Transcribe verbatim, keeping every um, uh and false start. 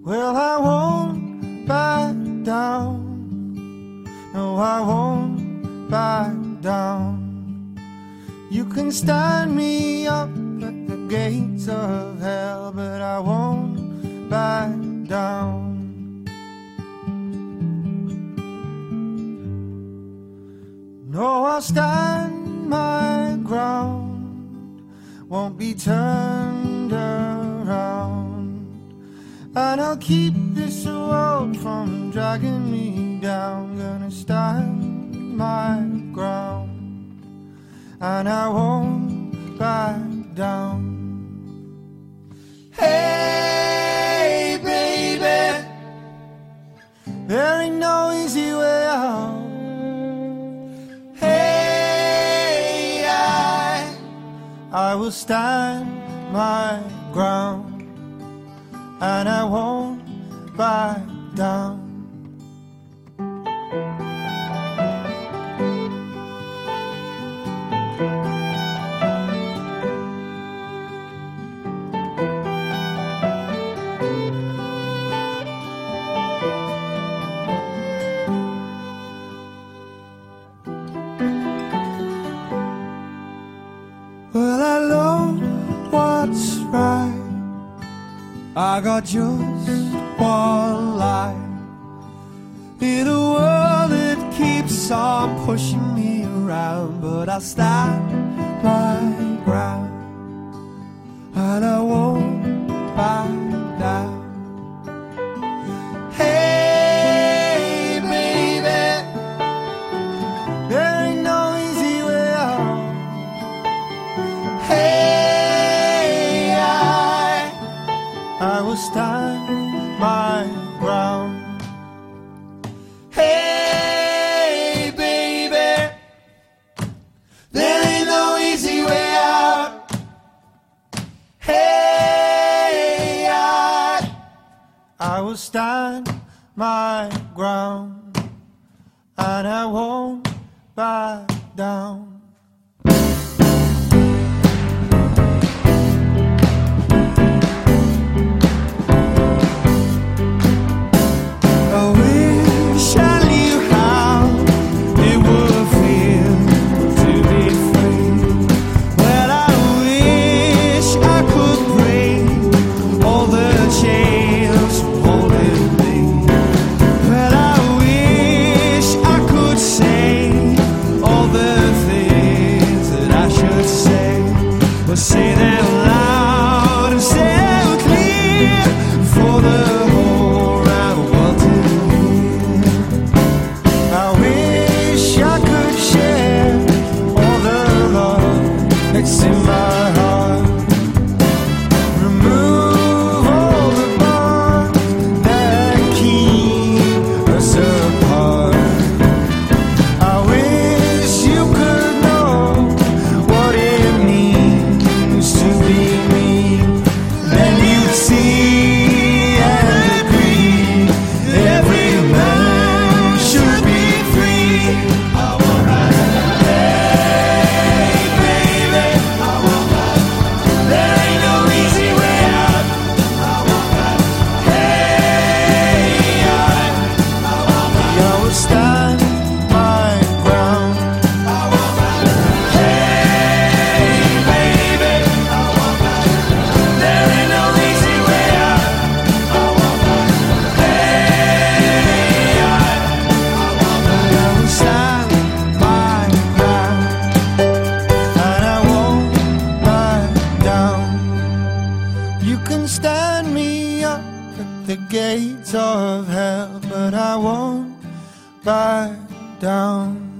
Well, I won't back down. No, I won't back down. You can stand me up at the gates of hell, but I won't back down. No, I'll stand my ground, won't be turned around. And I'll keep this world from dragging me down. Gonna stand my ground, and I won't back down. Hey, baby, there ain't no easy way out. Hey, I, I will stand my ground, and I won't back down. Well, I know what's right. I got just one life in a world that keeps on pushing me around, but I'll stand my ground, and I won't back down. Hey, baby, there ain't no easy way out. Hey, I, I will stand my ground. Hey, baby, there ain't no easy way out. Hey, I, I will stand my ground, and I won't back down. Say them loud and say them clear for the whole round world to hear. I wish I could share all the love that's in my heart. Remove all the bonds that keep us apart. I wish you could know what it means to be me, then you'd see and agree every man should be free. I want that. Hey, baby, I want that. There ain't no easy way out. I want that. Hey, I, I want that. I will stand my ground. I want that. Hey, baby, I want that. There ain't no easy way out. I want that. Hey, I, I want that. I will stand my ground, and I won't back down. You can stand me up at the gates of hell, but I won't back down.